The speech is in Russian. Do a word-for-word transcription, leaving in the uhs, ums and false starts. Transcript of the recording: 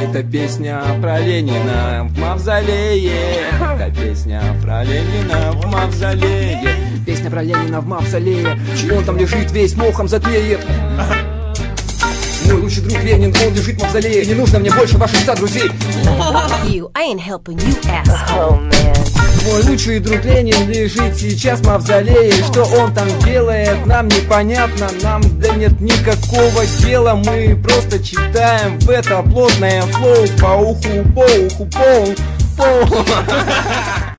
Это песня про Ленина в мавзолее. Это песня про Ленина в мавзолее. Песня про Ленина в мавзолее. Он там лежит, весь мохом затлеет. Мой лучший друг Ленин, он лежит в мавзолее. Не нужно мне больше ваших ста друзей. You, I ain't helping you, asshole. Oh, man. Мой лучший друг Ленин лежит сейчас в мавзолее. Что он там делает, нам непонятно. Нам да нет никакого дела. Мы просто читаем в это плотное флоу. По уху, по уху, по уху, по уху.